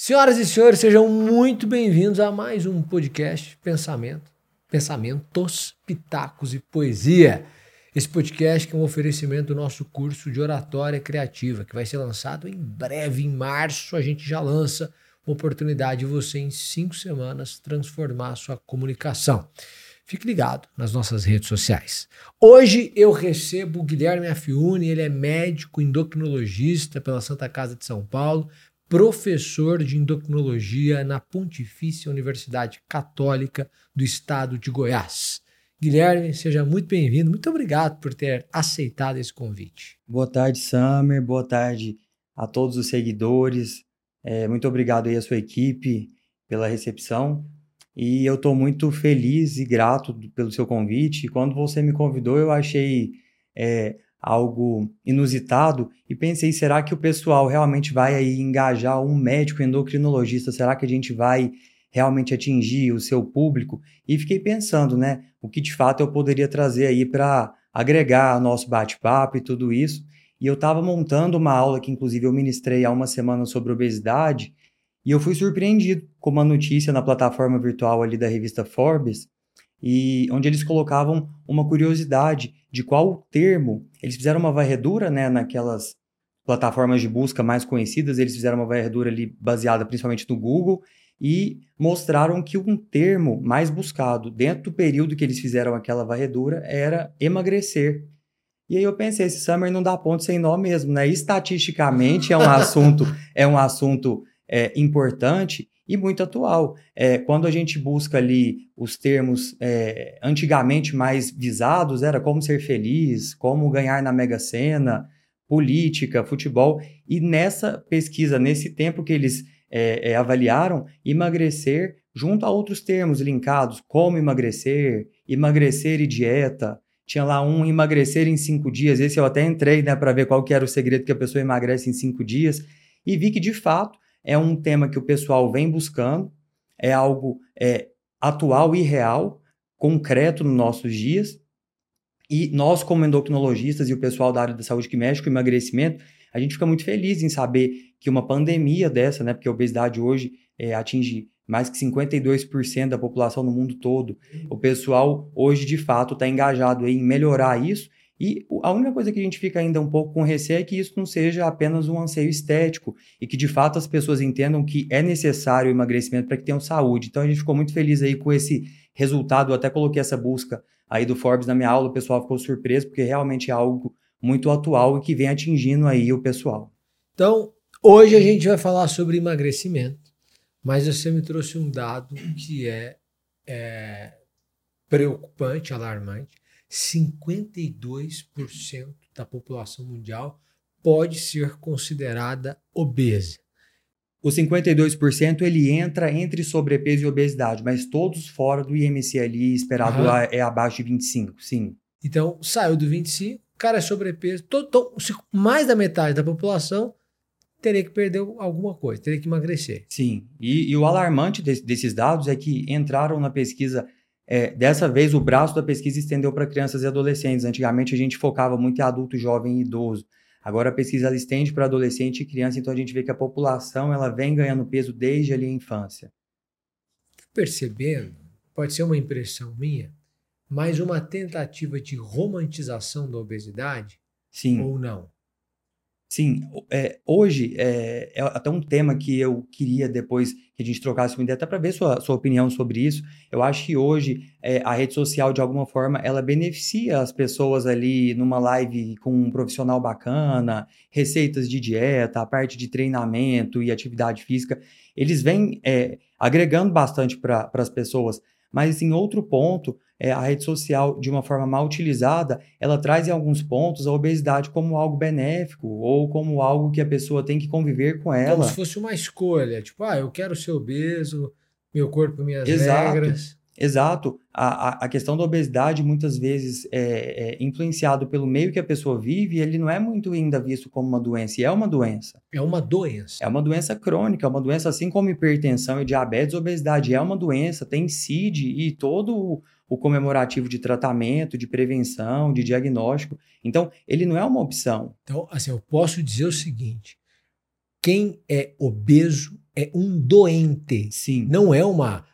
Senhoras e senhores, sejam muito bem-vindos a mais um podcast Pensamentos, Pitacos e Poesia. Esse podcast que é um oferecimento do nosso curso de oratória criativa, que vai ser lançado em breve, em março. A gente já lança uma oportunidade de você, em 5 semanas, transformar a sua comunicação. Fique ligado nas nossas redes sociais. Hoje eu recebo o Guilherme Affiuni, ele é médico endocrinologista pela Santa Casa de São Paulo, professor de endocrinologia na Pontifícia Universidade Católica do Estado de Goiás. Guilherme, seja muito bem-vindo. Muito obrigado por ter aceitado esse convite. Boa tarde, Samer. Boa tarde a todos os seguidores. Muito obrigado aí à sua equipe pela recepção. E eu estou muito feliz e grato pelo seu convite. Quando você me convidou, eu achei algo inusitado e pensei, será que o pessoal realmente vai aí engajar um médico endocrinologista? Será que a gente vai realmente atingir o seu público? E fiquei pensando, né, o que de fato eu poderia trazer aí para agregar nosso bate-papo e tudo isso. E eu estava montando uma aula que, inclusive, eu ministrei há uma semana sobre obesidade, e eu fui surpreendido com uma notícia na plataforma virtual ali da revista Forbes, e onde eles colocavam uma curiosidade de qual termo. Eles fizeram uma varredura, né, naquelas plataformas de busca mais conhecidas, eles fizeram uma varredura ali baseada principalmente no Google, e mostraram que um termo mais buscado dentro do período que eles fizeram aquela varredura era emagrecer. E aí eu pensei, esse Summer não dá ponto sem nó mesmo, né? Estatisticamente é um assunto importante e muito atual. Quando a gente busca ali os termos antigamente mais visados, era como ser feliz, como ganhar na Mega Sena, política, futebol. E nessa pesquisa, nesse tempo que eles avaliaram, emagrecer junto a outros termos linkados, como emagrecer, emagrecer e dieta. Tinha lá um emagrecer em 5 dias. Esse eu até entrei, né, para ver qual que era o segredo que a pessoa emagrece em 5 dias. E vi que, de fato, é um tema que o pessoal vem buscando. É algo atual e real, concreto nos nossos dias. E nós, como endocrinologistas e o pessoal da área da saúde que mexe com o emagrecimento, a gente fica muito feliz em saber que uma pandemia dessa, né, porque a obesidade hoje atinge mais que 52% da população no mundo todo, o pessoal hoje de fato está engajado em melhorar isso, e a única coisa que a gente fica ainda um pouco com receio é que isso não seja apenas um anseio estético, e que de fato as pessoas entendam que é necessário o emagrecimento para que tenham saúde. Então a gente ficou muito feliz aí com esse resultado. Eu até coloquei essa busca aí do Forbes na minha aula, o pessoal ficou surpreso, porque realmente é algo muito atual e que vem atingindo aí o pessoal. Então, hoje a gente vai falar sobre emagrecimento, mas você me trouxe um dado que é preocupante, alarmante. 52% da população mundial pode ser considerada obesa. O 52% ele entra entre sobrepeso e obesidade, mas todos fora do IMC ali esperado é abaixo de 25, sim. Então, saiu do 25, o cara é sobrepeso. Mais da metade da população teria que perder alguma coisa, teria que emagrecer. Sim, e o alarmante desses dados é que entraram na pesquisa, dessa vez o braço da pesquisa estendeu para crianças e adolescentes. Antigamente a gente focava muito em adulto, jovem e idoso. Agora a pesquisa ela estende para adolescente e criança, então a gente vê que a população ela vem ganhando peso desde ali a infância. Percebendo, pode ser uma impressão minha, mas uma tentativa de romantização da obesidade. Sim. Ou não? Sim, hoje é até um tema que eu queria depois que a gente trocasse uma ideia, até para ver sua opinião sobre isso. Eu acho que hoje a rede social, de alguma forma, ela beneficia as pessoas ali numa live com um profissional bacana, receitas de dieta, a parte de treinamento e atividade física. Eles vêm agregando bastante para as pessoas. Mas em outro ponto, a rede social, de uma forma mal utilizada, ela traz em alguns pontos a obesidade como algo benéfico ou como algo que a pessoa tem que conviver com ela. Como se fosse uma escolha, tipo, eu quero ser obeso, meu corpo, minhas Exato, regras. exato. A questão da obesidade muitas vezes é influenciado pelo meio que a pessoa vive, e ele não é muito ainda visto como uma doença, e é uma doença. É uma doença. É uma doença crônica, é uma doença assim como hipertensão e diabetes, obesidade é uma doença, tem CID e todo o comemorativo de tratamento, de prevenção, de diagnóstico. Então, ele não é uma opção. Então, assim, eu posso dizer o seguinte, quem é obeso é um doente. Sim. Não é uma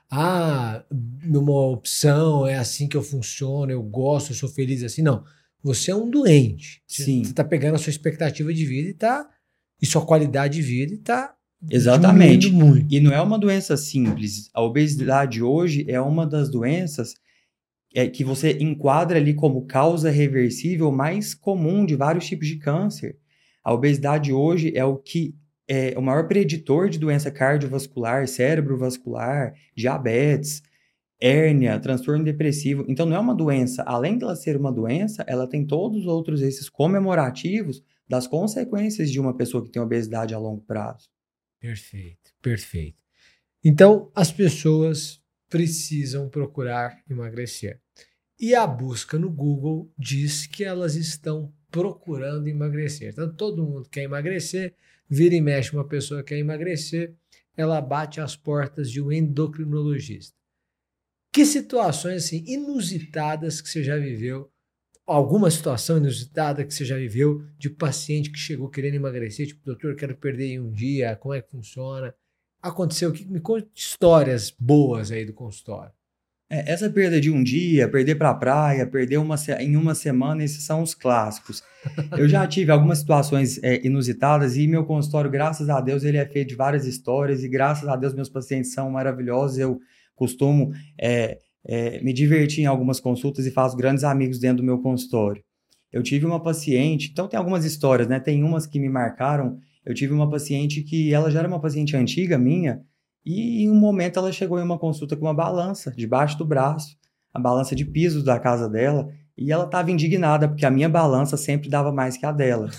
opção, é assim que eu funciono, eu gosto, eu sou feliz assim. Não. Você é um doente. Sim. Você está pegando a sua expectativa de vida e sua qualidade de vida e está Exatamente. diminuindo muito. E não é uma doença simples. A obesidade hoje é uma das doenças que você enquadra ali como causa reversível mais comum de vários tipos de câncer. A obesidade hoje é o maior preditor de doença cardiovascular, cerebrovascular, diabetes, hérnia, transtorno depressivo. Então não é uma doença, além de ela ser uma doença, ela tem todos os outros esses comemorativos das consequências de uma pessoa que tem obesidade a longo prazo. Perfeito, perfeito. Então, as pessoas precisam procurar emagrecer. E a busca no Google diz que elas estão procurando emagrecer. Então, todo mundo quer emagrecer, vira e mexe uma pessoa que quer emagrecer, ela bate as portas de um endocrinologista. Que situações assim inusitadas que você já viveu? Alguma situação inusitada que você já viveu de paciente que chegou querendo emagrecer, tipo, doutor, quero perder em um dia, como é que funciona? Aconteceu? Me conte histórias boas aí do consultório. Essa perda de um dia, perder para a praia, perder em uma semana, esses são os clássicos. Eu já tive algumas situações inusitadas e meu consultório, graças a Deus, ele é feito de várias histórias e graças a Deus meus pacientes são maravilhosos. Eu costumo me divertir em algumas consultas e faço grandes amigos dentro do meu consultório. Eu tive uma paciente, então tem algumas histórias, né? Tem umas que me marcaram. Eu tive uma paciente que ela já era uma paciente antiga minha, e em um momento ela chegou em uma consulta com uma balança debaixo do braço, a balança de piso da casa dela, e ela estava indignada porque a minha balança sempre dava mais que a dela.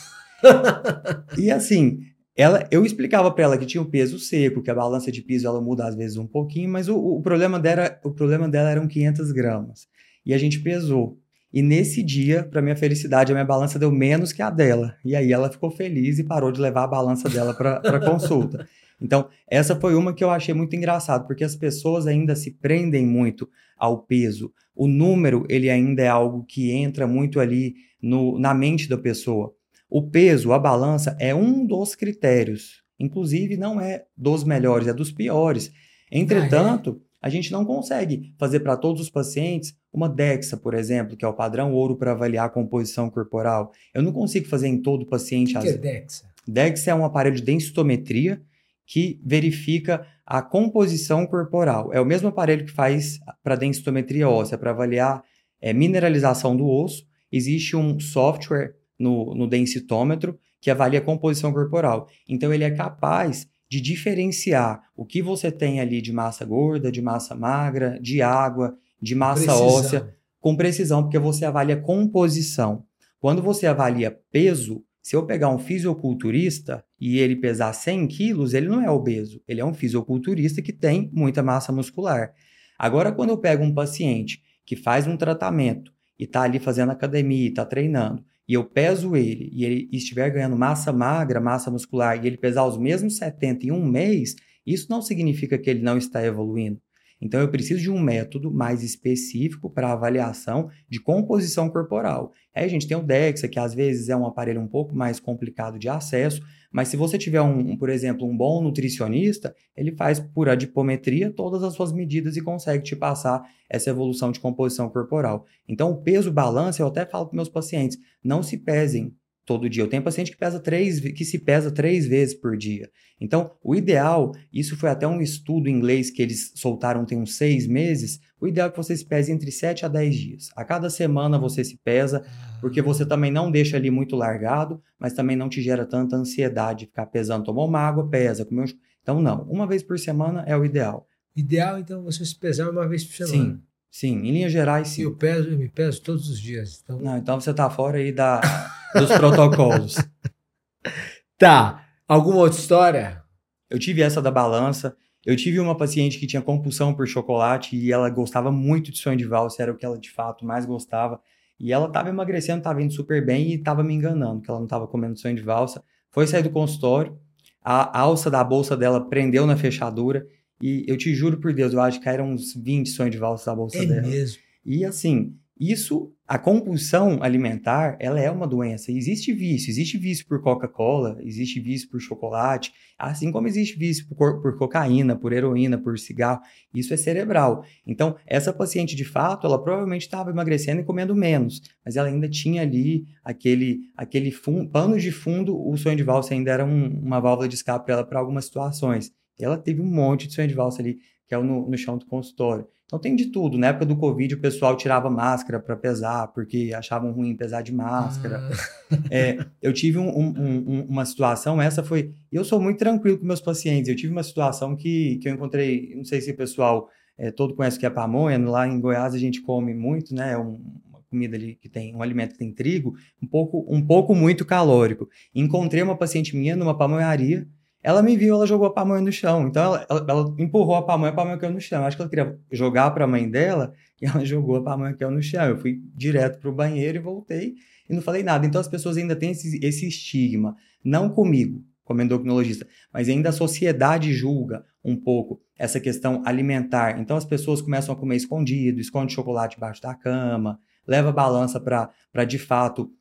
E assim, eu explicava para ela que tinha um peso seco, que a balança de piso ela muda às vezes um pouquinho, mas o problema dela eram 500 gramas. E a gente pesou. E nesse dia, para minha felicidade, a minha balança deu menos que a dela. E aí ela ficou feliz e parou de levar a balança dela para consulta. Então, essa foi uma que eu achei muito engraçado, porque as pessoas ainda se prendem muito ao peso. O número, ele ainda é algo que entra muito ali na mente da pessoa. O peso, a balança, é um dos critérios. Inclusive, não é dos melhores, é dos piores. Entretanto, a gente não consegue fazer para todos os pacientes uma DEXA, por exemplo, que é o padrão ouro para avaliar a composição corporal. Eu não consigo fazer em todo paciente. O que é DEXA? DEXA é um aparelho de densitometria que verifica a composição corporal. É o mesmo aparelho que faz para densitometria óssea, para avaliar mineralização do osso. Existe um software no densitômetro que avalia a composição corporal. Então, ele é capaz de diferenciar o que você tem ali de massa gorda, de massa magra, de água, de massa óssea, com precisão, porque você avalia composição. Quando você avalia peso, se eu pegar um fisiculturista e ele pesar 100 quilos, ele não é obeso. Ele é um fisiculturista que tem muita massa muscular. Agora, quando eu pego um paciente que faz um tratamento e está ali fazendo academia, está treinando, e eu peso ele e ele estiver ganhando massa magra, massa muscular, e ele pesar os mesmos 70 em um mês, isso não significa que ele não está evoluindo. Então, eu preciso de um método mais específico para avaliação de composição corporal. Aí a gente tem o DEXA, que às vezes é um aparelho um pouco mais complicado de acesso, mas se você tiver, por exemplo, um bom nutricionista, ele faz por adipometria todas as suas medidas e consegue te passar essa evolução de composição corporal. Então, o peso balança, eu até falo para meus pacientes, não se pesem todo dia. Eu tenho paciente que se pesa 3 vezes por dia. Então, o ideal, isso foi até um estudo em inglês que eles soltaram tem uns 6 meses, o ideal é que você se pese entre 7 a 10 dias. A cada semana você se pesa, porque você também não deixa ali muito largado, mas também não te gera tanta ansiedade de ficar pesando. Tomou uma água, pesa. Então, não. Uma vez por semana é o ideal. Ideal, então, você se pesar uma vez por semana. Sim. Em linhas gerais, sim. Eu me peso todos os dias. Então, não, então você tá fora aí dos protocolos. Tá. Alguma outra história? Eu tive essa da balança. Eu tive uma paciente que tinha compulsão por chocolate e ela gostava muito de sonho de valsa, era o que ela de fato mais gostava. E ela estava emagrecendo, estava indo super bem e estava me enganando, que ela não estava comendo sonho de valsa. Foi sair do consultório, a alça da bolsa dela prendeu na fechadura e eu te juro por Deus, eu acho que caíram uns 20 sonhos de valsa da bolsa dela. É mesmo? E assim, Isso, a compulsão alimentar, ela é uma doença. Existe vício por Coca-Cola, existe vício por chocolate, assim como existe vício por cocaína, por heroína, por cigarro. Isso é cerebral. Então, essa paciente, de fato, ela provavelmente estava emagrecendo e comendo menos, mas ela ainda tinha ali aquele pano de fundo. O sonho de valsa ainda era uma válvula de escape para ela para algumas situações. E ela teve um monte de sonho de valsa ali, que é no chão do consultório. Então tem de tudo. Na época do Covid, o pessoal tirava máscara para pesar, porque achavam ruim pesar de máscara. Eu tive uma situação, eu sou muito tranquilo com meus pacientes. Eu tive uma situação que eu encontrei, não sei se o pessoal todo conhece o que é pamonha. Lá em Goiás a gente come muito, né? Uma comida ali que tem, um alimento que tem trigo, um pouco muito calórico. Encontrei uma paciente minha numa pamonharia. Ela me viu, ela jogou a pamonha no chão. Então, ela empurrou a pamonha caiu no chão. Acho que ela queria jogar para a mãe dela e ela jogou a pamonha caiu no chão. Eu fui direto para o banheiro e voltei e não falei nada. Então, as pessoas ainda têm esse estigma. Não comigo, como endocrinologista, mas ainda a sociedade julga um pouco essa questão alimentar. Então, as pessoas começam a comer escondido, esconde chocolate embaixo da cama, leva a balança para de fato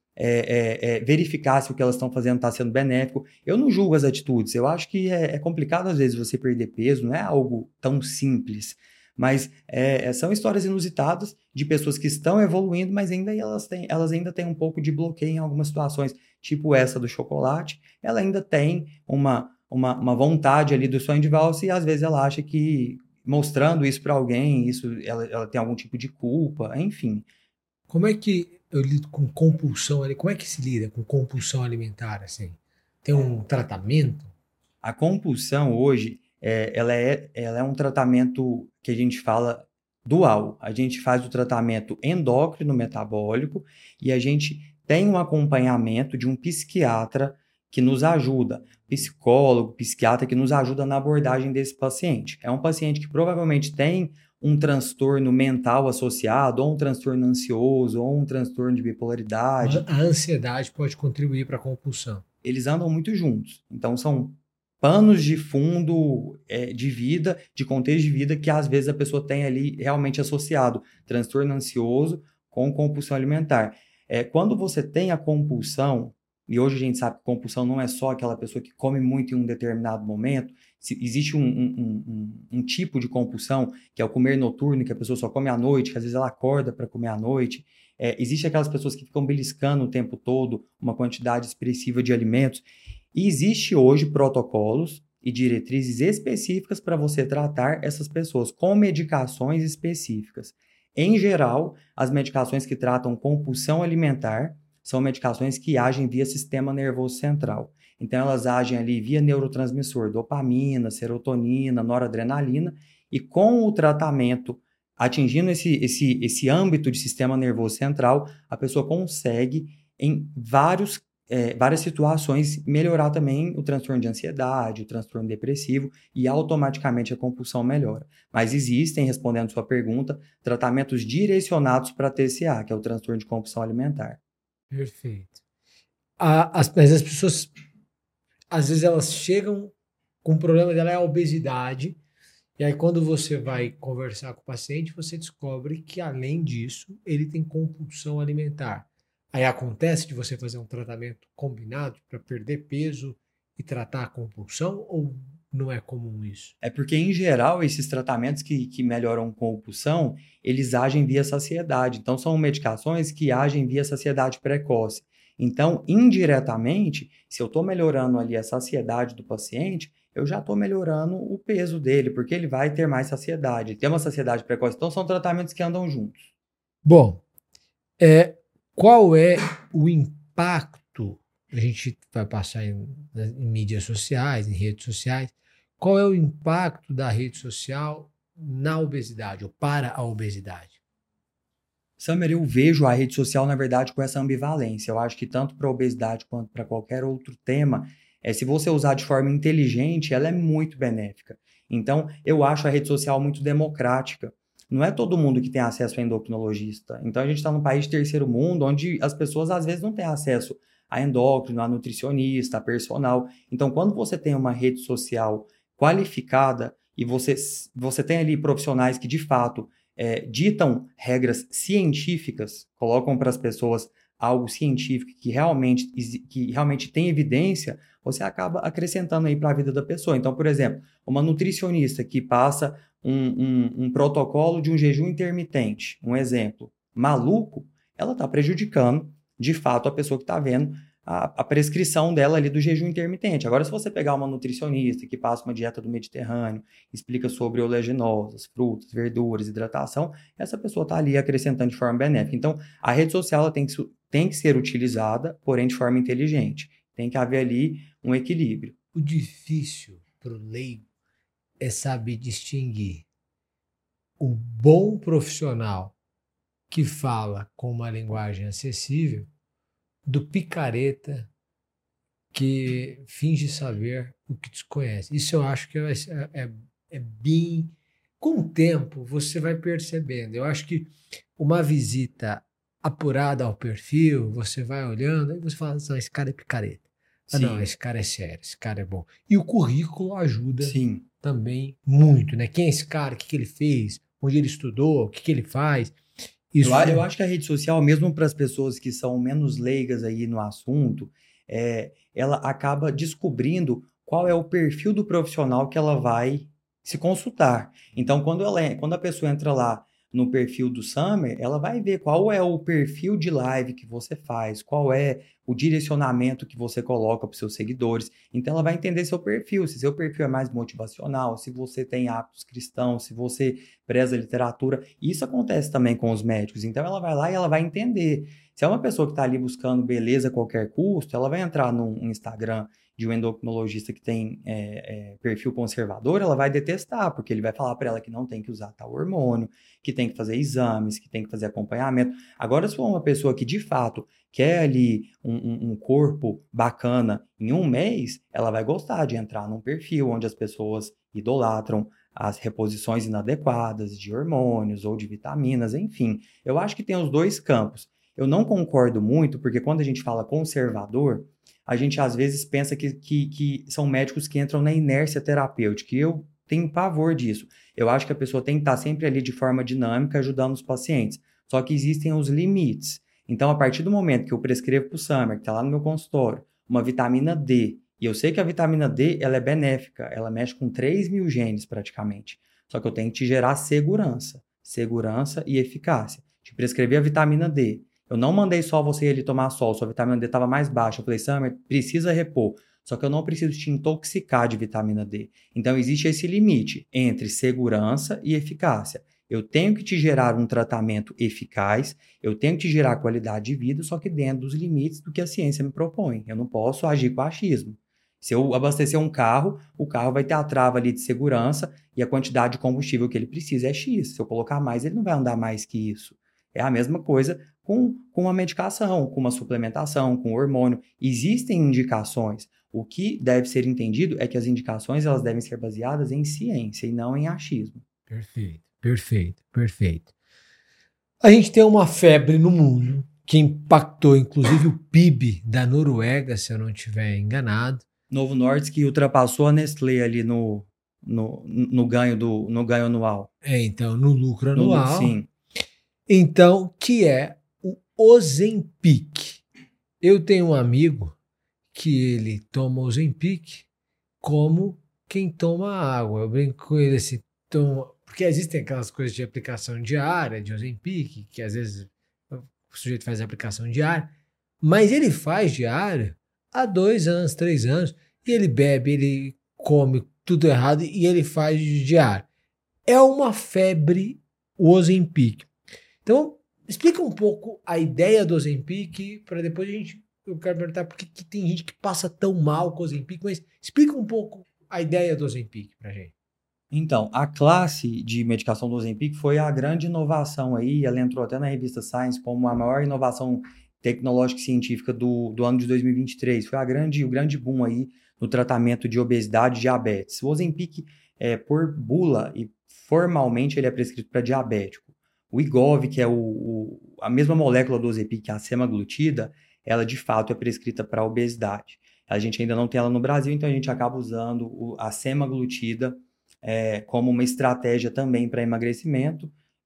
verificar se o que elas estão fazendo está sendo benéfico. Eu não julgo as atitudes, eu acho que é complicado às vezes você perder peso, não é algo tão simples, mas são histórias inusitadas de pessoas que estão evoluindo, mas elas ainda têm um pouco de bloqueio em algumas situações, tipo essa do chocolate. Ela ainda tem uma vontade ali do sonho de valsa e às vezes ela acha que mostrando isso para alguém, ela tem algum tipo de culpa, enfim. Como é que eu lido com compulsão ali? Como é que se lida com compulsão alimentar, assim? Tem um tratamento? A compulsão hoje, ela é um tratamento que a gente fala dual. A gente faz o tratamento endócrino metabólico e a gente tem um acompanhamento de um psiquiatra que nos ajuda, psicólogo, psiquiatra que nos ajuda na abordagem desse paciente. É um paciente que provavelmente tem um transtorno mental associado, ou um transtorno ansioso, ou um transtorno de bipolaridade. A ansiedade pode contribuir para a compulsão. Eles andam muito juntos. Então, são panos de fundo de vida, de contexto de vida, que às vezes a pessoa tem ali realmente associado transtorno ansioso com compulsão alimentar. Quando você tem a compulsão, e hoje a gente sabe que compulsão não é só aquela pessoa que come muito em um determinado momento, existe um tipo de compulsão, que é o comer noturno, que a pessoa só come à noite, que às vezes ela acorda para comer à noite. Existe aquelas pessoas que ficam beliscando o tempo todo uma quantidade expressiva de alimentos. E existe hoje protocolos e diretrizes específicas para você tratar essas pessoas com medicações específicas. Em geral, as medicações que tratam compulsão alimentar são medicações que agem via sistema nervoso central. Então, elas agem ali via neurotransmissor, dopamina, serotonina, noradrenalina, e com o tratamento atingindo esse âmbito de sistema nervoso central, a pessoa consegue, em várias situações, melhorar também o transtorno de ansiedade, o transtorno depressivo, e automaticamente a compulsão melhora. Mas existem, respondendo sua pergunta, tratamentos direcionados para TCA, que é o transtorno de compulsão alimentar. Perfeito. Mas as pessoas, às vezes elas chegam com o problema dela é a obesidade, e aí quando você vai conversar com o paciente, você descobre que além disso, ele tem compulsão alimentar. Aí acontece de você fazer um tratamento combinado para perder peso e tratar a compulsão, ou não é comum isso? É porque, em geral, esses tratamentos que melhoram compulsão, eles agem via saciedade. Então, são medicações que agem via saciedade precoce. Então, indiretamente, se eu estou melhorando ali a saciedade do paciente, eu já estou melhorando o peso dele, porque ele vai ter mais saciedade. Tem uma saciedade precoce. Então, são tratamentos que andam juntos. Bom, qual é o impacto? A gente vai passar em mídias sociais, em redes sociais. Qual é o impacto da rede social na obesidade ou para a obesidade? Summer, eu vejo a rede social, na verdade, com essa ambivalência. Eu acho que tanto para a obesidade quanto para qualquer outro tema, se você usar de forma inteligente, ela é muito benéfica. Então, eu acho a rede social muito democrática. Não é todo mundo que tem acesso a endocrinologista. Então, a gente está num país de terceiro mundo, onde as pessoas, às vezes, não têm acesso a endócrino, a nutricionista, a personal. Então, quando você tem uma rede social qualificada e você tem ali profissionais que, de fato, ditam regras científicas, colocam para as pessoas algo científico que realmente tem evidência, você acaba acrescentando aí para a vida da pessoa. Então, por exemplo, uma nutricionista que passa um protocolo de um jejum intermitente, um exemplo, maluco, ela está prejudicando, de fato, a pessoa que está vendo a prescrição dela ali do jejum intermitente. Agora, se você pegar uma nutricionista que passa uma dieta do Mediterrâneo, explica sobre oleaginosas, frutas, verduras, hidratação, essa pessoa está ali acrescentando de forma benéfica. Então, a rede social ela tem que ser utilizada, porém de forma inteligente. Tem que haver ali um equilíbrio. O difícil para o leigo é saber distinguir o bom profissional que fala com uma linguagem acessível do picareta que finge saber o que desconhece. Isso eu acho que é bem... Com o tempo, você vai percebendo. Eu acho que uma visita apurada ao perfil, você vai olhando, aí você fala, não, esse cara é picareta. Ah, não, esse cara é sério, esse cara é bom. E o currículo ajuda também muito, né? Quem é esse cara? O que ele fez? Onde ele estudou? O que ele faz? Isso... Eu acho que a rede social, mesmo para as pessoas que são menos leigas aí no assunto, ela acaba descobrindo qual é o perfil do profissional que ela vai se consultar. Então, quando a pessoa entra lá no perfil do Summer, ela vai ver qual é o perfil de live que você faz, qual é o direcionamento que você coloca para os seus seguidores. Então, ela vai entender seu perfil, se seu perfil é mais motivacional, se você tem hábitos cristãos, se você preza literatura. Isso acontece também com os médicos. Então, ela vai lá e ela vai entender. Se é uma pessoa que está ali buscando beleza a qualquer custo, ela vai entrar no Instagram de um endocrinologista que tem perfil conservador, ela vai detestar, porque ele vai falar para ela que não tem que usar tal hormônio, que tem que fazer exames, que tem que fazer acompanhamento. Agora, se for uma pessoa que, de fato, quer ali um corpo bacana em um mês, ela vai gostar de entrar num perfil onde as pessoas idolatram as reposições inadequadas de hormônios ou de vitaminas, enfim. Eu acho que tem os dois campos. Eu não concordo muito, porque quando a gente fala conservador, a gente às vezes pensa que são médicos que entram na inércia terapêutica, e eu tenho pavor disso. Eu acho que a pessoa tem que estar sempre ali de forma dinâmica, ajudando os pacientes. Só que existem os limites. Então, a partir do momento que eu prescrevo para o Summer, que está lá no meu consultório, uma vitamina D, e eu sei que a vitamina D ela é benéfica, ela mexe com 3.000 genes praticamente. Só que eu tenho que te gerar segurança e eficácia. Te prescrever a vitamina D. Eu não mandei só você ir ali tomar sol, sua vitamina D estava mais baixa. Eu falei, Summer, precisa repor. Só que eu não preciso te intoxicar de vitamina D. Então, existe esse limite entre segurança e eficácia. Eu tenho que te gerar um tratamento eficaz, eu tenho que te gerar qualidade de vida, só que dentro dos limites do que a ciência me propõe. Eu não posso agir com achismo. Se eu abastecer um carro, o carro vai ter a trava ali de segurança e a quantidade de combustível que ele precisa é X. Se eu colocar mais, ele não vai andar mais que isso. É a mesma coisa com uma medicação, com uma suplementação, com hormônio. Existem indicações. O que deve ser entendido é que as indicações elas devem ser baseadas em ciência e não em achismo. Perfeito. A gente tem uma febre no mundo que impactou inclusive o PIB da Noruega, se eu não estiver enganado. Novo Nordisk ultrapassou a Nestlé ali no ganho anual. Então, no lucro anual. Sim. Então, que é o Ozempic. Eu tenho um amigo que ele toma Ozempic como quem toma água. Eu brinco com ele assim, porque existem aquelas coisas de aplicação diária, de Ozempic, que às vezes o sujeito faz a aplicação diária, mas ele faz diário há 2 anos, 3 anos, e ele bebe, ele come tudo errado e ele faz diário. É uma febre o Ozempic. Então, explica um pouco a ideia do Ozempic, para depois eu quero perguntar por que tem gente que passa tão mal com o Ozempic, mas explica um pouco a ideia do Ozempic pra gente. Então, a classe de medicação do Ozempic foi a grande inovação aí, ela entrou até na revista Science como a maior inovação tecnológica e científica do ano de 2023. Foi o grande boom aí no tratamento de obesidade e diabetes. O Ozempic, por bula e formalmente, ele é prescrito para diabético. O Wegovy, que é a mesma molécula do Ozempic, que é a semaglutida, ela de fato é prescrita para obesidade. A gente ainda não tem ela no Brasil, então a gente acaba usando a semaglutida como uma estratégia também para emagrecimento,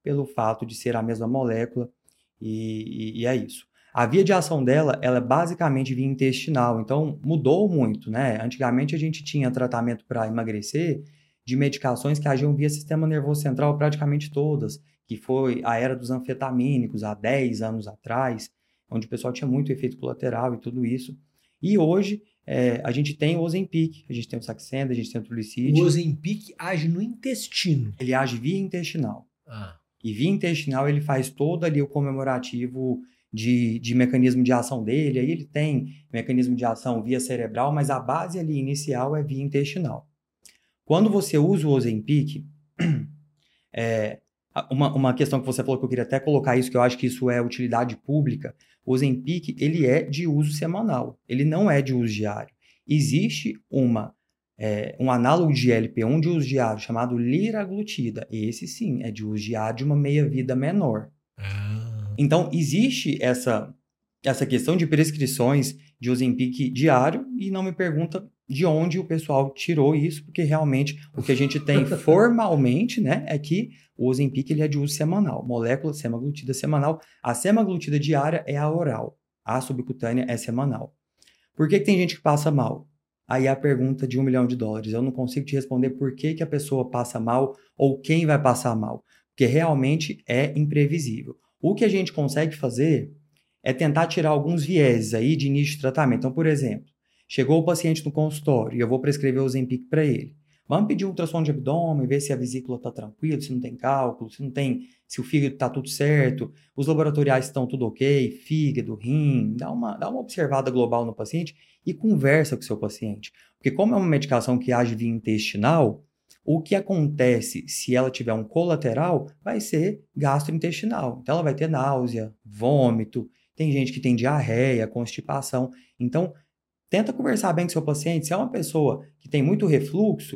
pelo fato de ser a mesma molécula, e é isso. A via de ação dela, ela é basicamente via intestinal, então mudou muito, né? Antigamente a gente tinha tratamento para emagrecer de medicações que agiam via sistema nervoso central praticamente todas, que foi a era dos anfetamínicos, há 10 anos atrás, onde o pessoal tinha muito efeito colateral e tudo isso. E hoje a gente tem o Ozempic, a gente tem o Saxenda, a gente tem o Trulicity. O Ozempic age no intestino. Ele age via intestinal. Ah. E via intestinal ele faz todo ali o comemorativo de mecanismo de ação dele. Aí ele tem mecanismo de ação via cerebral, mas a base ali inicial é via intestinal. Quando você usa o Ozempic, uma questão que você falou que eu queria até colocar isso, que eu acho que isso é utilidade pública, o Ozempic, ele é de uso semanal, ele não é de uso diário. Existe um análogo de GLP-1 de uso diário chamado liraglutida. Esse sim é de uso diário de uma meia-vida menor. Então, existe essa questão de prescrições de Ozempic diário e não me pergunta de onde o pessoal tirou isso, porque realmente o que a gente tem formalmente, né, é que o Ozempic ele é de uso semanal, molécula semaglutida semanal. A semaglutida diária é a oral, a subcutânea é semanal. Por que tem gente que passa mal? Aí é a pergunta de $1 milhão. Eu não consigo te responder por que a pessoa passa mal ou quem vai passar mal, porque realmente é imprevisível. O que a gente consegue fazer é tentar tirar alguns vieses aí de início de tratamento. Então, por exemplo, chegou o paciente no consultório e eu vou prescrever o Ozempic para ele. Vamos pedir um ultrassom de abdômen, ver se a vesícula está tranquila, se não tem cálculo, se o fígado está tudo certo, os laboratoriais estão tudo ok, fígado, rim, dá uma observada global no paciente e conversa com o seu paciente. Porque como é uma medicação que age via intestinal, o que acontece se ela tiver um colateral vai ser gastrointestinal. Então ela vai ter náusea, vômito, tem gente que tem diarreia, constipação. Então, tenta conversar bem com o seu paciente. Se é uma pessoa que tem muito refluxo,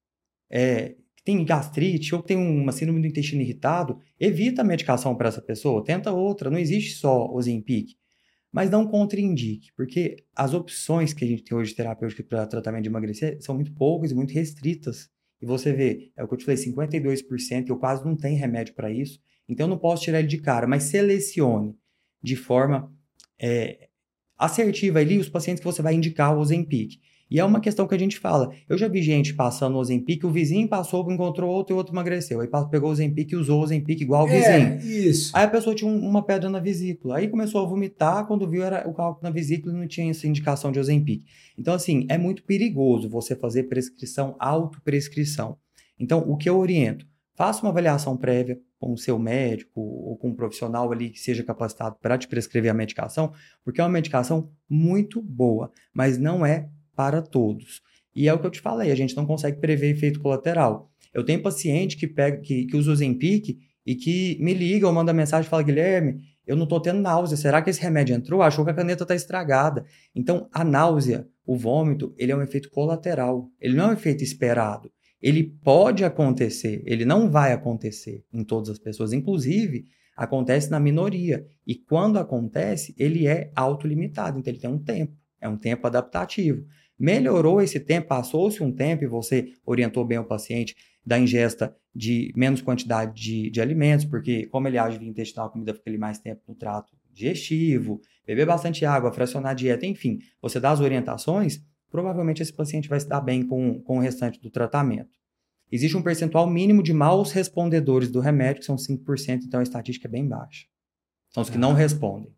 que tem gastrite ou que tem uma síndrome do intestino irritado, evita a medicação para essa pessoa, tenta outra. Não existe só Ozempic. Mas não contraindique, porque as opções que a gente tem hoje terapêuticas para tratamento de emagrecer são muito poucas e muito restritas. E você vê, é o que eu te falei, 52%, eu quase não tenho remédio para isso. Então eu não posso tirar ele de cara, mas selecione de forma assertiva ali os pacientes que você vai indicar o Ozempic. E é uma questão que a gente fala. Eu já vi gente passando o Ozempic, o vizinho passou, encontrou outro e outro emagreceu. Aí pegou o Ozempic e usou o Ozempic igual o vizinho. Isso. Aí a pessoa tinha uma pedra na vesícula. Aí começou a vomitar, quando viu era o cálculo na vesícula e não tinha essa indicação de Ozempic. Então, assim, é muito perigoso você fazer prescrição, autoprescrição. Então, o que eu oriento? Faça uma avaliação prévia com o seu médico ou com um profissional ali que seja capacitado para te prescrever a medicação, porque é uma medicação muito boa, mas não é para todos. E é o que eu te falei, a gente não consegue prever efeito colateral. Eu tenho paciente que usa o Ozempic e que me liga ou manda mensagem e fala, Guilherme, eu não estou tendo náusea, será que esse remédio entrou? Achou que a caneta está estragada. Então, a náusea, o vômito, ele é um efeito colateral, ele não é um efeito esperado. Ele pode acontecer, ele não vai acontecer em todas as pessoas, inclusive acontece na minoria. E quando acontece, ele é autolimitado, então ele tem um tempo, é um tempo adaptativo. Melhorou esse tempo, passou-se um tempo e você orientou bem o paciente da ingesta de menos quantidade de alimentos, porque como ele age via intestinal, a comida fica ali mais tempo no trato digestivo, beber bastante água, fracionar a dieta, enfim, você dá as orientações, provavelmente esse paciente vai se dar bem com o restante do tratamento. Existe um percentual mínimo de maus respondedores do remédio, que são 5%, então a estatística é bem baixa. São os que não respondem.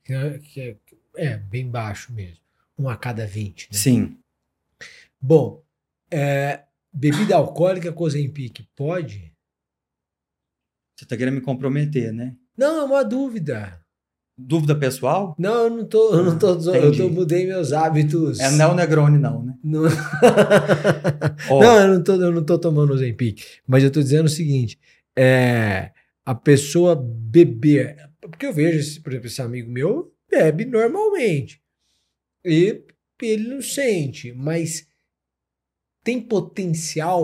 É bem baixo mesmo. 1 a cada 20, né? Sim. Bom, bebida alcoólica com Ozempic pode? Você está querendo me comprometer, né? Não, é uma dúvida. Dúvida pessoal? Não, eu mudei meus hábitos. Não é o Negroni, não, né? Não, não, eu não tô tomando Ozempic, mas eu tô dizendo o seguinte, a pessoa beber, porque eu vejo, por exemplo, esse amigo meu bebe normalmente, e ele não sente, mas tem potencial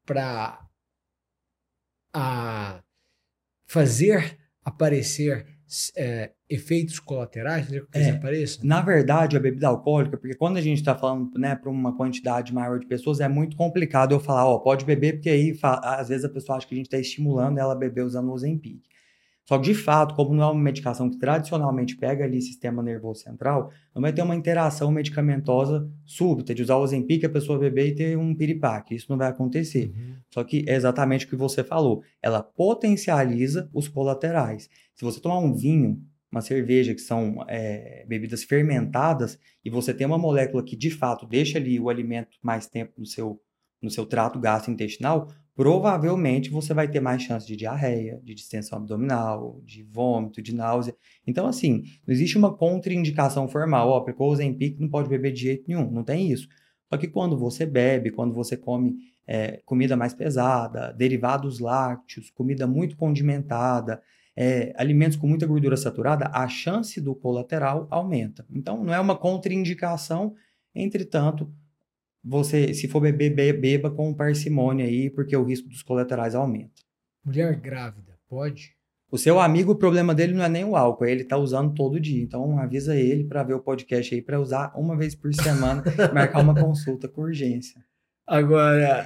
para fazer aparecer efeitos colaterais, que eles apareçam? Na verdade, a bebida alcoólica, porque quando a gente está falando, né, para uma quantidade maior de pessoas, é muito complicado eu falar, ó, pode beber, porque aí às vezes a pessoa acha que a gente está estimulando ela a beber usando o Ozempic. Só que, de fato, como não é uma medicação que tradicionalmente pega ali o sistema nervoso central, não vai ter uma interação medicamentosa súbita, de usar o Ozempic, a pessoa beber e ter um piripaque. Isso não vai acontecer. Só que é exatamente o que você falou. Ela potencializa os colaterais. Se você tomar um vinho, uma cerveja, que são bebidas fermentadas, e você tem uma molécula que, de fato, deixa ali o alimento mais tempo no seu trato gastrointestinal, provavelmente você vai ter mais chance de diarreia, de distensão abdominal, de vômito, de náusea. Então, assim, não existe uma contraindicação formal. Ó, aplicou o Ozempic, não pode beber de jeito nenhum. Não tem isso. Só que quando você bebe, quando você come comida mais pesada, derivados lácteos, comida muito condimentada, alimentos com muita gordura saturada, a chance do colateral aumenta. Então, não é uma contraindicação, entretanto, você, se for beber, beba com parcimônia aí, porque o risco dos colaterais aumenta. Mulher grávida, pode? O seu amigo, o problema dele não é nem o álcool, ele tá usando todo dia. Então, avisa ele para ver o podcast aí, para usar uma vez por semana, marcar uma consulta com urgência. Agora,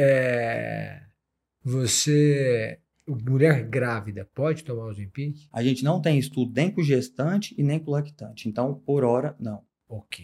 mulher grávida, pode tomar o Ozempic? A gente não tem estudo nem com gestante e nem com lactante. Então, por hora, não. Ok.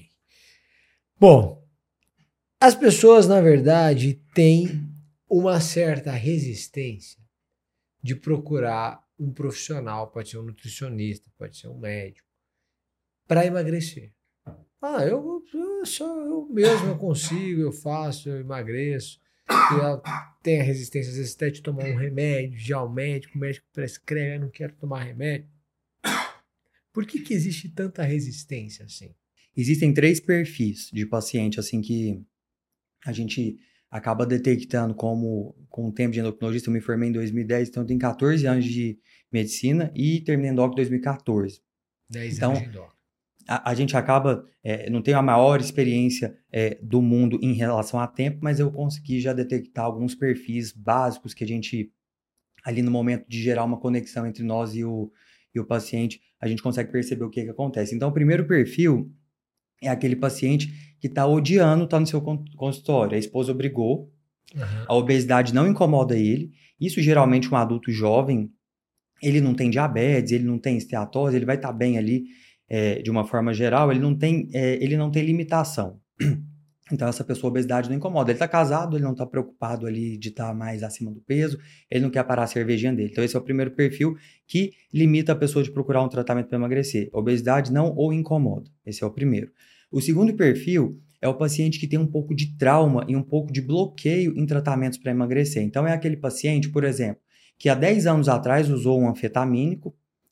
Bom, as pessoas, na verdade, têm uma certa resistência de procurar um profissional, pode ser um nutricionista, pode ser um médico, para emagrecer. Eu mesmo consigo, eu faço, eu emagreço. Eu tenho a resistência, às vezes, até de tomar um remédio, já o médico prescreve, eu não quero tomar remédio. Por que existe tanta resistência assim? Existem 3 perfis de paciente, assim, que a gente acaba detectando com o tempo de endocrinologista. Eu me formei em 2010, então eu tenho 14 anos de medicina e terminei endócrino em 2014. 10 então, anos de endócrino. A gente acaba, não tenho a maior experiência do mundo em relação a tempo, mas eu consegui já detectar alguns perfis básicos que a gente, ali no momento de gerar uma conexão entre nós e o paciente, a gente consegue perceber o que acontece. Então, o primeiro perfil é aquele paciente que está odiando estar no seu consultório. A esposa obrigou, a obesidade não incomoda ele. Isso, geralmente, um adulto jovem, ele não tem diabetes, ele não tem esteatose, ele vai estar bem ali de uma forma geral, ele não tem limitação. Então, essa pessoa, a obesidade não incomoda. Ele está casado, ele não está preocupado ali de estar mais acima do peso, ele não quer parar a cervejinha dele. Então, esse é o primeiro perfil que limita a pessoa de procurar um tratamento para emagrecer. A obesidade não o incomoda. Esse é o primeiro. O segundo perfil é o paciente que tem um pouco de trauma e um pouco de bloqueio em tratamentos para emagrecer. Então, é aquele paciente, por exemplo, que há 10 anos atrás usou um anfetamínico,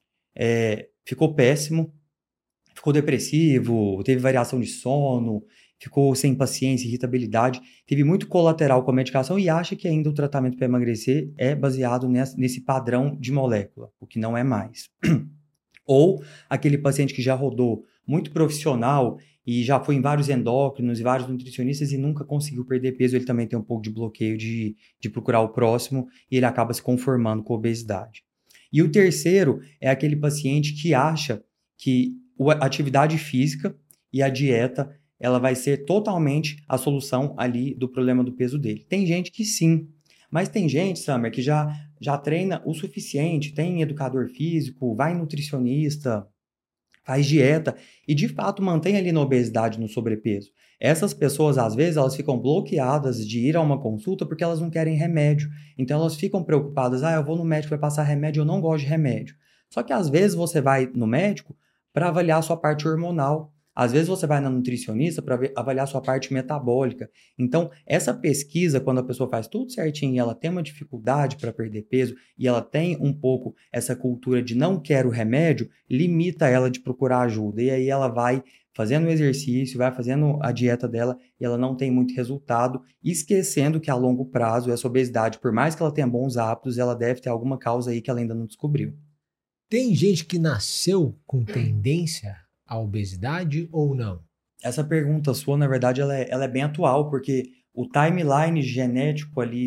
ficou péssimo, ficou depressivo, teve variação de sono, ficou sem paciência, irritabilidade, teve muito colateral com a medicação e acha que ainda o tratamento para emagrecer é baseado nesse padrão de molécula, o que não é mais. Ou aquele paciente que já rodou muito profissional e já foi em vários endócrinos e vários nutricionistas e nunca conseguiu perder peso, ele também tem um pouco de bloqueio de procurar o próximo e ele acaba se conformando com a obesidade. E o terceiro é aquele paciente que acha que a atividade física e a dieta ela vai ser totalmente a solução ali do problema do peso dele. Tem gente que sim, mas tem gente, Summer, que já treina o suficiente, tem educador físico, vai em nutricionista, faz dieta e de fato mantém ali na obesidade, no sobrepeso. Essas pessoas, às vezes, elas ficam bloqueadas de ir a uma consulta porque elas não querem remédio. Então elas ficam preocupadas, eu vou no médico, vai passar remédio, eu não gosto de remédio. Só que às vezes você vai no médico para avaliar a sua parte hormonal. Às vezes você vai na nutricionista para avaliar a sua parte metabólica. Então, essa pesquisa, quando a pessoa faz tudo certinho e ela tem uma dificuldade para perder peso e ela tem um pouco essa cultura de não quero remédio, limita ela de procurar ajuda. E aí ela vai fazendo o exercício, vai fazendo a dieta dela e ela não tem muito resultado, esquecendo que a longo prazo essa obesidade, por mais que ela tenha bons hábitos, ela deve ter alguma causa aí que ela ainda não descobriu. Tem gente que nasceu com tendência à obesidade ou não? Essa pergunta sua, na verdade, ela é bem atual, porque o timeline genético ali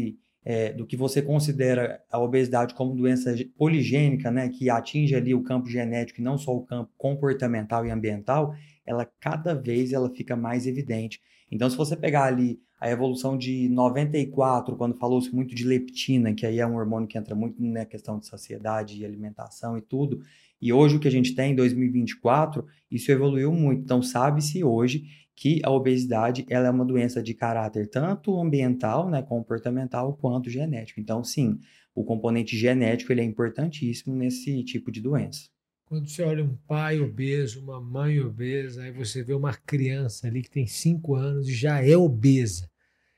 do que você considera a obesidade como doença poligênica, né, que atinge ali o campo genético e não só o campo comportamental e ambiental, cada vez ela fica mais evidente. Então, se você pegar ali a evolução de 94, quando falou-se muito de leptina, que aí é um hormônio que entra muito na questão de saciedade e alimentação e tudo, e hoje o que a gente tem em 2024, isso evoluiu muito. Então, sabe-se hoje que a obesidade ela é uma doença de caráter tanto ambiental, né, comportamental, quanto genético. Então, sim, o componente genético ele é importantíssimo nesse tipo de doença. Quando você olha um pai obeso, uma mãe obesa, aí você vê uma criança ali que tem 5 anos e já é obesa.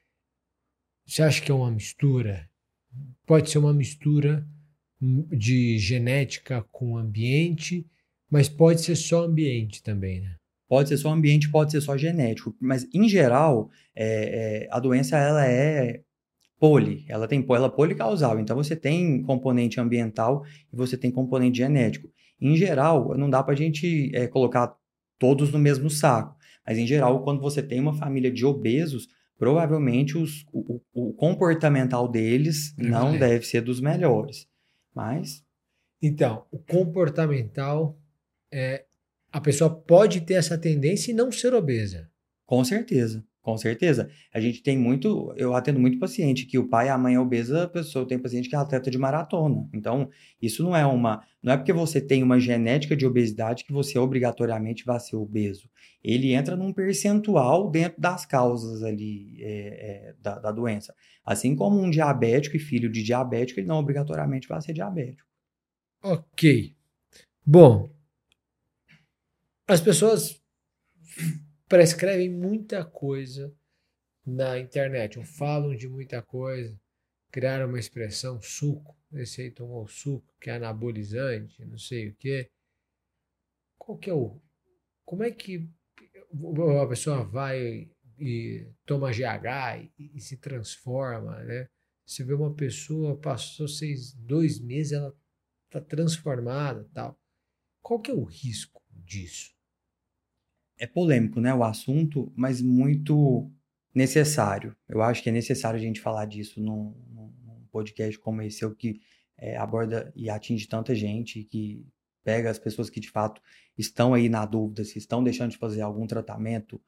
Você acha que é uma mistura? Pode ser uma mistura de genética com ambiente, mas pode ser só ambiente também, né? Pode ser só ambiente, pode ser só genético, mas em geral, a doença ela é ela é policausal, então você tem componente ambiental e você tem componente genético. Em geral, não dá para a gente colocar todos no mesmo saco, mas em geral, quando você tem uma família de obesos, provavelmente o comportamental deles não deve ser dos melhores. Mas. Então, o comportamental a pessoa pode ter essa tendência e não ser obesa. Com certeza, com certeza. A gente tem muito, eu atendo muito paciente que o pai e a mãe é obesa, a pessoa tem paciente que é atleta de maratona. Então, isso não é porque você tem uma genética de obesidade que você obrigatoriamente vai ser obeso. Ele entra num percentual dentro das causas ali da doença. Assim como um diabético e filho de diabético, ele não obrigatoriamente vai ser diabético. Ok. Bom, as pessoas prescrevem muita coisa na internet, ou falam de muita coisa, criaram uma expressão suco, esse aí tomou suco, que é anabolizante, não sei o quê. Qual que é o... Como é que a pessoa vai e toma GH e se transforma, né? Você vê uma pessoa, passou 2 meses, ela está transformada, tal. Qual que é o risco disso? É polêmico, né, o assunto, mas muito necessário. Eu acho que é necessário a gente falar disso num podcast como esse, o que aborda e atinge tanta gente, que pega as pessoas que de fato estão aí na dúvida se estão deixando de fazer algum tratamento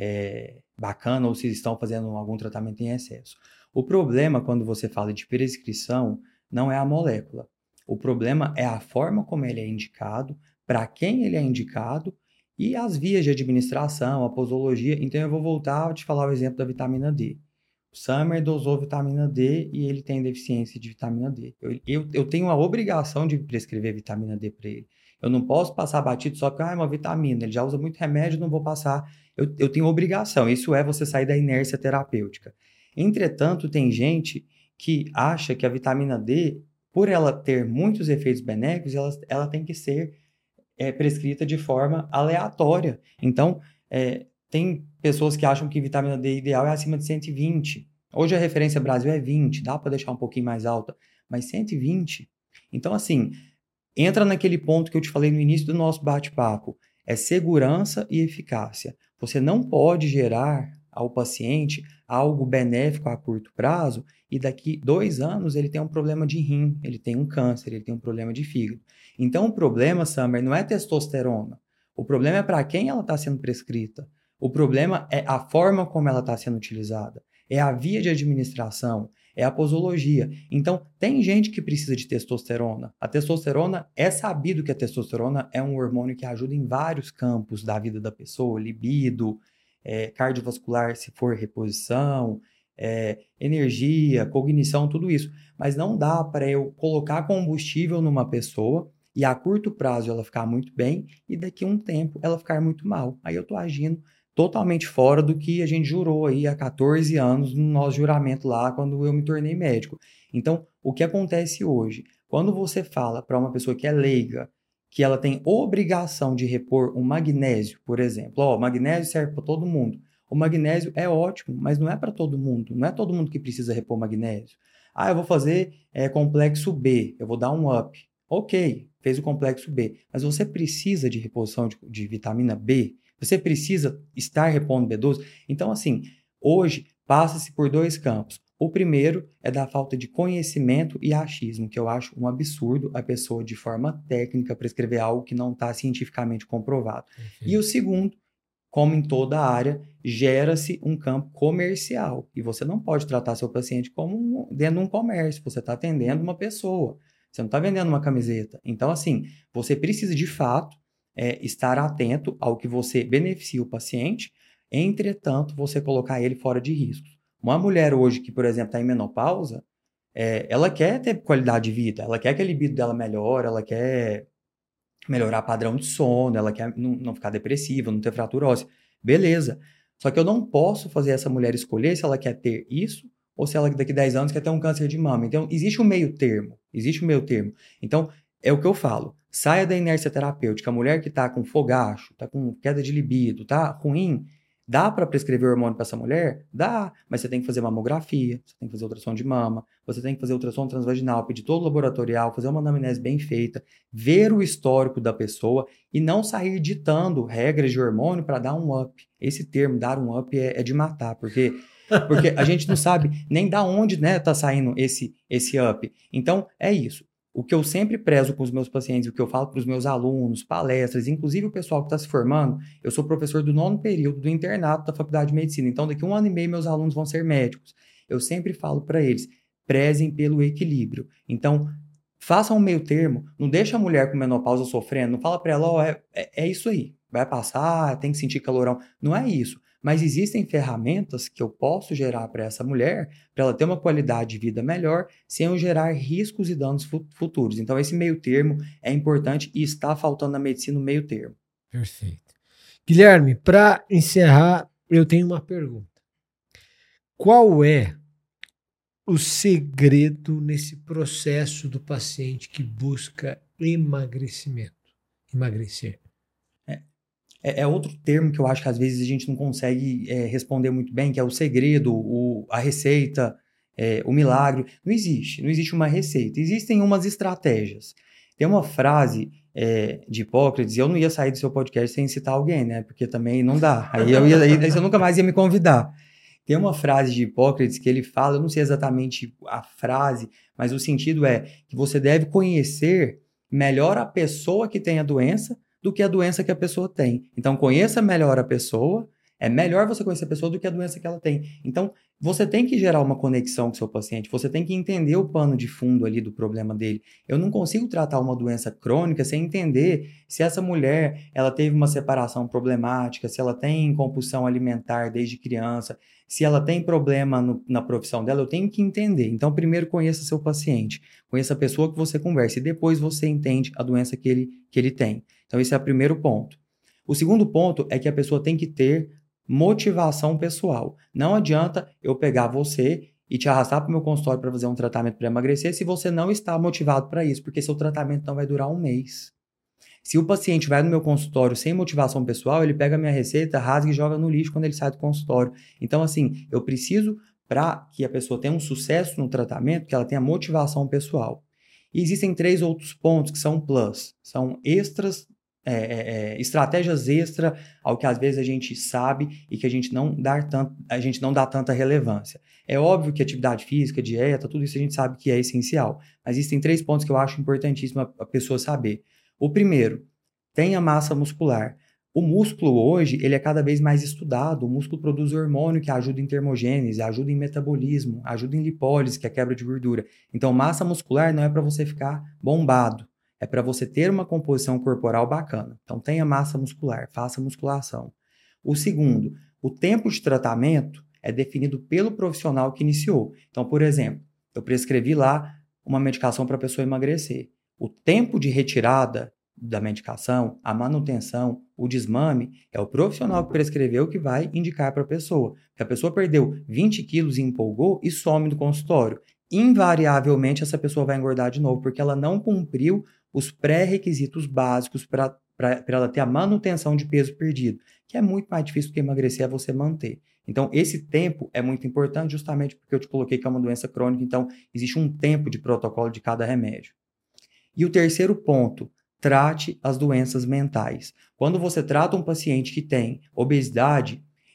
bacana ou se estão fazendo algum tratamento em excesso. O problema quando você fala de prescrição não é a molécula. O problema é a forma como ele é indicado, para quem ele é indicado e as vias de administração, a posologia. Então, eu vou voltar a te falar o exemplo da vitamina D. O Summer dosou vitamina D e ele tem deficiência de vitamina D. Eu tenho a obrigação de prescrever vitamina D para ele. Eu não posso passar batido só porque é uma vitamina. Ele já usa muito remédio, não vou passar. Eu tenho obrigação. Isso é você sair da inércia terapêutica. Entretanto, tem gente que acha que a vitamina D, por ela ter muitos efeitos benéficos, ela tem que ser prescrita de forma aleatória. Então, tem pessoas que acham que vitamina D ideal é acima de 120. Hoje a referência Brasil é 20, dá para deixar um pouquinho mais alta, mas 120. Então, assim, entra naquele ponto que eu te falei no início do nosso bate-papo, é segurança e eficácia. Você não pode gerar ao paciente algo benéfico a curto prazo e daqui 2 anos ele tem um problema de rim, ele tem um câncer, ele tem um problema de fígado. Então o problema, Summer, não é testosterona. O problema é para quem ela está sendo prescrita. O problema é a forma como ela está sendo utilizada. É a via de administração, é a posologia. Então, tem gente que precisa de testosterona. A testosterona, é sabido que a testosterona é um hormônio que ajuda em vários campos da vida da pessoa, libido, cardiovascular, se for reposição, energia, cognição, tudo isso. Mas não dá para eu colocar combustível numa pessoa e a curto prazo ela ficar muito bem e daqui a um tempo ela ficar muito mal. Aí eu estou agindo totalmente fora do que a gente jurou aí há 14 anos no nosso juramento lá quando eu me tornei médico. Então, o que acontece hoje? Quando você fala para uma pessoa que é leiga, que ela tem obrigação de repor um magnésio, por exemplo, o magnésio serve para todo mundo. O magnésio é ótimo, mas não é para todo mundo. Não é todo mundo que precisa repor magnésio. Eu vou fazer complexo B, eu vou dar um up. Ok, fez o complexo B, mas você precisa de reposição de vitamina B? Você precisa estar repondo B12? Então, assim, hoje passa-se por 2 campos. O primeiro é da falta de conhecimento e achismo, que eu acho um absurdo a pessoa, de forma técnica, prescrever algo que não está cientificamente comprovado. E o segundo, como em toda área, gera-se um campo comercial. E você não pode tratar seu paciente como dentro de um comércio. Você está atendendo uma pessoa. Você não está vendendo uma camiseta. Então, assim, você precisa, de fato, estar atento ao que você beneficia o paciente. Entretanto, você colocar ele fora de riscos. Uma mulher hoje que, por exemplo, está em menopausa, ela quer ter qualidade de vida. Ela quer que a libido dela melhore. Ela quer melhorar padrão de sono, ela quer não ficar depressiva, não ter fratura óssea. Beleza. Só que eu não posso fazer essa mulher escolher se ela quer ter isso ou se ela daqui a 10 anos quer ter um câncer de mama. Então, existe um meio termo. Existe um meio termo. Então, é o que eu falo. Saia da inércia terapêutica. A mulher que está com fogacho, está com queda de libido, está ruim, dá para prescrever hormônio para essa mulher? Dá, mas você tem que fazer mamografia, você tem que fazer ultrassom de mama, você tem que fazer ultrassom transvaginal, pedir todo laboratorial, fazer uma anamnese bem feita, ver o histórico da pessoa e não sair ditando regras de hormônio para dar um up. Esse termo, dar um up, é de matar, porque a gente não sabe nem da onde, né, tá saindo esse up. Então, é isso. O que eu sempre prezo com os meus pacientes, o que eu falo para os meus alunos, palestras, inclusive o pessoal que está se formando, eu sou professor do 9º período do internato da Faculdade de Medicina, então daqui a 1 ano e meio meus alunos vão ser médicos. Eu sempre falo para eles, prezem pelo equilíbrio. Então, façam um meio termo, não deixa a mulher com menopausa sofrendo, não fala para ela, ó, é isso aí, vai passar, tem que sentir calorão. Não é isso. Mas existem ferramentas que eu posso gerar para essa mulher, para ela ter uma qualidade de vida melhor, sem eu gerar riscos e danos futuros. Então, esse meio termo é importante e está faltando na medicina o meio termo. Perfeito. Guilherme, para encerrar, eu tenho uma pergunta. Qual é o segredo nesse processo do paciente que busca emagrecimento? Emagrecer. É outro termo que eu acho que às vezes a gente não consegue responder muito bem, que é o segredo, a receita, o milagre. Não existe uma receita. Existem umas estratégias. Tem uma frase de Hipócrates, e eu não ia sair do seu podcast sem citar alguém, né? Porque também não dá. Aí você nunca mais ia me convidar. Tem uma frase de Hipócrates que ele fala, eu não sei exatamente a frase, mas o sentido é que você deve conhecer melhor a pessoa que tem a doença do que a doença que a pessoa tem. Então, conheça melhor a pessoa, é melhor você conhecer a pessoa do que a doença que ela tem. Então, você tem que gerar uma conexão com o seu paciente, você tem que entender o pano de fundo ali do problema dele. Eu não consigo tratar uma doença crônica sem entender se essa mulher, ela teve uma separação problemática, se ela tem compulsão alimentar desde criança, se ela tem problema na profissão dela, eu tenho que entender. Então, primeiro conheça seu paciente, conheça a pessoa que você conversa e depois você entende a doença que ele tem. Então, esse é o primeiro ponto. O segundo ponto é que a pessoa tem que ter motivação pessoal. Não adianta eu pegar você e te arrastar para o meu consultório para fazer um tratamento para emagrecer se você não está motivado para isso, porque seu tratamento não vai durar 1 mês. Se o paciente vai no meu consultório sem motivação pessoal, ele pega a minha receita, rasga e joga no lixo quando ele sai do consultório. Então, assim, eu preciso, para que a pessoa tenha um sucesso no tratamento, que ela tenha motivação pessoal. E existem 3 outros pontos que são plus, são extras, estratégias extra ao que às vezes a gente sabe e que a gente não dá tanta relevância. É óbvio que atividade física, dieta, tudo isso a gente sabe que é essencial. Mas existem 3 pontos que eu acho importantíssimo a pessoa saber. O primeiro, tenha massa muscular. O músculo hoje, ele é cada vez mais estudado. O músculo produz hormônio que ajuda em termogênese, ajuda em metabolismo, ajuda em lipólise, que é a quebra de gordura. Então, massa muscular não é para você ficar bombado. É para você ter uma composição corporal bacana. Então, tenha massa muscular, faça musculação. O segundo, o tempo de tratamento é definido pelo profissional que iniciou. Então, por exemplo, eu prescrevi lá uma medicação para a pessoa emagrecer. O tempo de retirada da medicação, a manutenção, o desmame, é o profissional que prescreveu que vai indicar para a pessoa. Se a pessoa perdeu 20 quilos e empolgou e some do consultório, invariavelmente essa pessoa vai engordar de novo, porque ela não cumpriu os pré-requisitos básicos para ela ter a manutenção de peso perdido, que é muito mais difícil do que emagrecer, é você manter. Então, esse tempo é muito importante justamente porque eu te coloquei que é uma doença crônica, então existe um tempo de protocolo de cada remédio. E o terceiro ponto, trate as doenças mentais. Quando você trata um paciente que tem obesidade,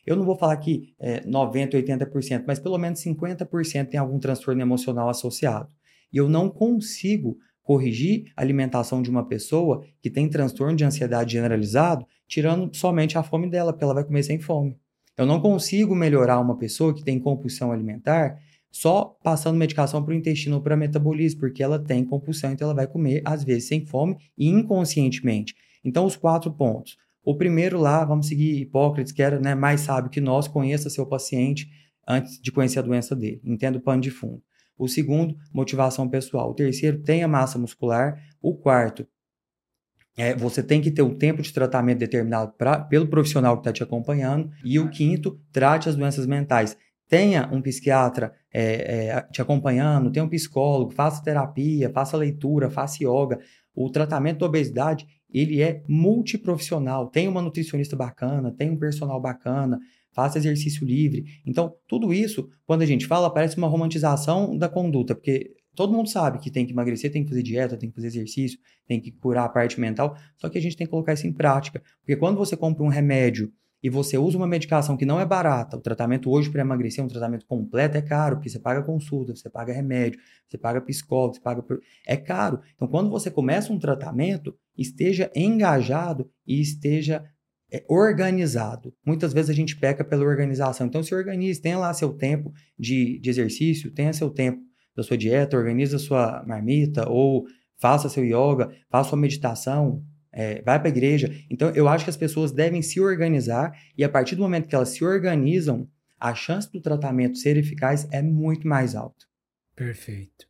Eu não vou falar que 90%, 80%, mas pelo menos 50% tem algum transtorno emocional associado. E eu não consigo corrigir a alimentação de uma pessoa que tem transtorno de ansiedade generalizado, tirando somente a fome dela, porque ela vai comer sem fome. Eu não consigo melhorar uma pessoa que tem compulsão alimentar só passando medicação para o intestino ou para metabolismo, porque ela tem compulsão, então ela vai comer, às vezes, sem fome e inconscientemente. Então, os 4 pontos. O primeiro lá, vamos seguir Hipócrates, que era, né, mais sábio que nós, conheça seu paciente antes de conhecer a doença dele. Entenda o pano de fundo. O segundo, motivação pessoal. O terceiro, tenha massa muscular. O quarto, você tem que ter um tempo de tratamento determinado pelo profissional que está te acompanhando. E o quinto, trate as doenças mentais. Tenha um psiquiatra te acompanhando, tenha um psicólogo, faça terapia, faça leitura, faça yoga. O tratamento da obesidade, ele é multiprofissional. Tem uma nutricionista bacana, tem um personal bacana, faça exercício livre. Então, tudo isso, quando a gente fala, parece uma romantização da conduta, porque todo mundo sabe que tem que emagrecer, tem que fazer dieta, tem que fazer exercício, tem que curar a parte mental, só que a gente tem que colocar isso em prática. Porque quando você compra um remédio e você usa uma medicação que não é barata, o tratamento hoje para emagrecer, um tratamento completo, é caro, porque você paga consulta, você paga remédio, você paga psicólogo, você paga... É caro. Então, quando você começa um tratamento, esteja engajado e esteja organizado. Muitas vezes a gente peca pela organização. Então, se organize, tenha lá seu tempo de exercício, tenha seu tempo da sua dieta, organize a sua marmita, ou faça seu yoga, faça sua meditação, vai para a igreja. Então, eu acho que as pessoas devem se organizar e a partir do momento que elas se organizam, a chance do tratamento ser eficaz é muito mais alta. Perfeito.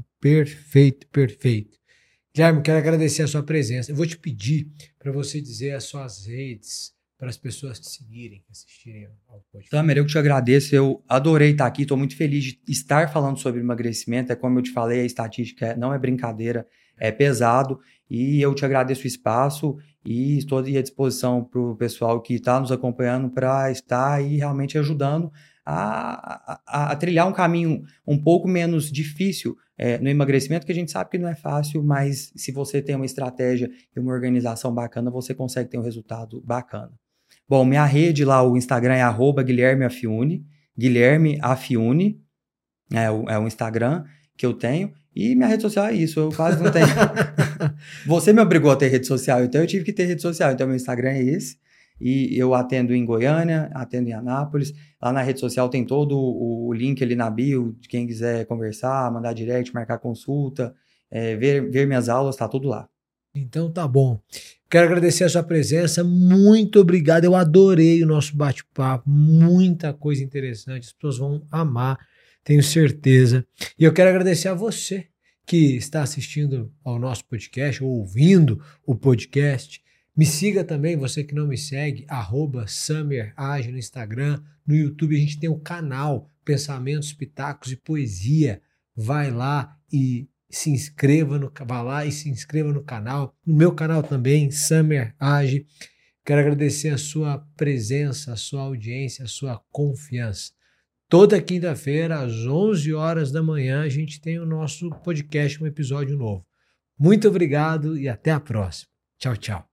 Perfeito. Guilherme, quero agradecer a sua presença. Eu vou te pedir para você dizer as suas redes para as pessoas te seguirem, assistirem ao podcast. Tamer, eu que te agradeço. Eu adorei estar aqui. Estou muito feliz de estar falando sobre emagrecimento. Como eu te falei, a estatística não é brincadeira, é pesado. E eu te agradeço o espaço e estou à disposição para o pessoal que está nos acompanhando para estar aí realmente ajudando a trilhar um caminho um pouco menos difícil no emagrecimento, que a gente sabe que não é fácil, mas se você tem uma estratégia e uma organização bacana, você consegue ter um resultado bacana. Bom, minha rede lá, o Instagram é @GuilhermeAfiune, Guilherme Afiune, é o Instagram que eu tenho, e minha rede social é isso, eu quase não tenho. Você me obrigou a ter rede social, então eu tive que ter rede social, então meu Instagram é esse. E eu atendo em Goiânia, atendo em Anápolis. Lá na rede social tem todo o link ali na bio, de quem quiser conversar, mandar direct, marcar consulta, ver minhas aulas, tá tudo lá. Então tá bom. Quero agradecer a sua presença, muito obrigado. Eu adorei o nosso bate-papo, muita coisa interessante, as pessoas vão amar, tenho certeza. E eu quero agradecer a você que está assistindo ao nosso podcast ou ouvindo o podcast. Me siga também, você que não me segue, @SamerAge no Instagram, no YouTube a gente tem o canal Pensamentos, Pitacos e Poesia. Vai lá e se inscreva no canal, no meu canal também, SamerAge. Quero agradecer a sua presença, a sua audiência, a sua confiança. Toda quinta-feira, às 11 horas da manhã, a gente tem o nosso podcast, um episódio novo. Muito obrigado e até a próxima. Tchau, tchau.